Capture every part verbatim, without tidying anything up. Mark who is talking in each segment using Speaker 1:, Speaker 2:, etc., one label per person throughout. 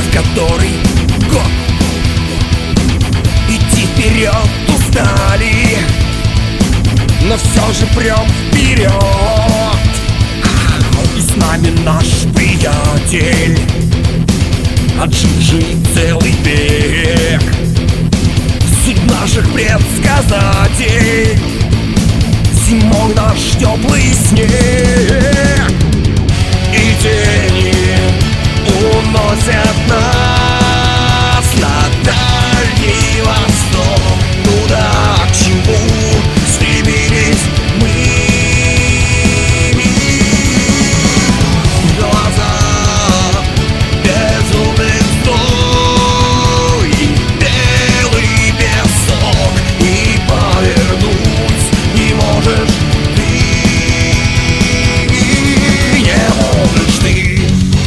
Speaker 1: в который год идти вперед устали, но все же прям вперед. И с нами наш приятель, отживший целый век, суть наших предсказателей. Зимой наш теплый снег и тени уносят нас на дальний восток, туда, к чему стремились мы. Глаза безумных стой и белый песок, и повернуть не можешь ты, не можешь ты.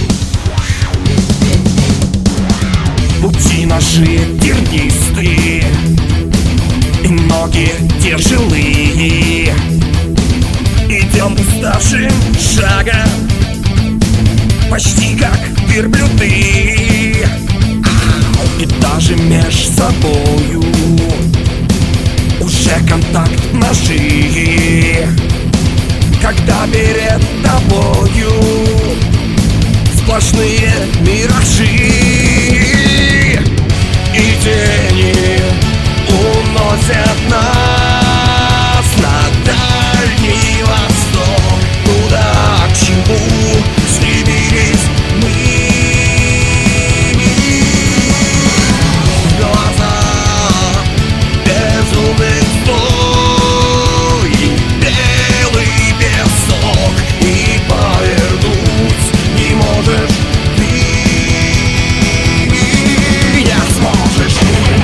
Speaker 1: Пути наши тернистые, и ноги тяжелые. Идем уставшим шагом, почти как верблюды. И даже меж собою уже контакт ножи, когда перед тобою сплошные миражи и тени уносят нас на дальний восток, туда, к чему стремились мы. Глаза безумных стой и белый песок, и повернуть не можешь ты, не сможешь.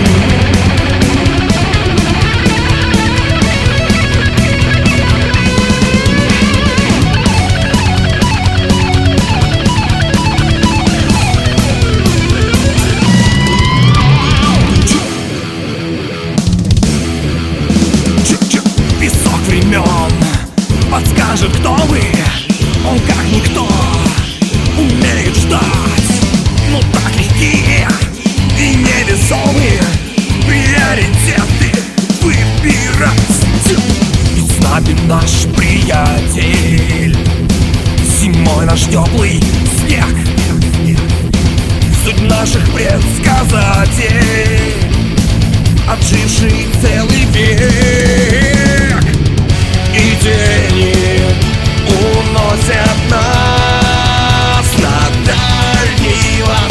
Speaker 1: Песок времен подскажет, кто вы. Он как никто умеет ждать, но так легкие и невесомые приоритеты выбирать. И с нами наш приятель, зимой наш теплый снег, суть наших предсказателей, отживший целый век. И тени уносят нас на дальний восток,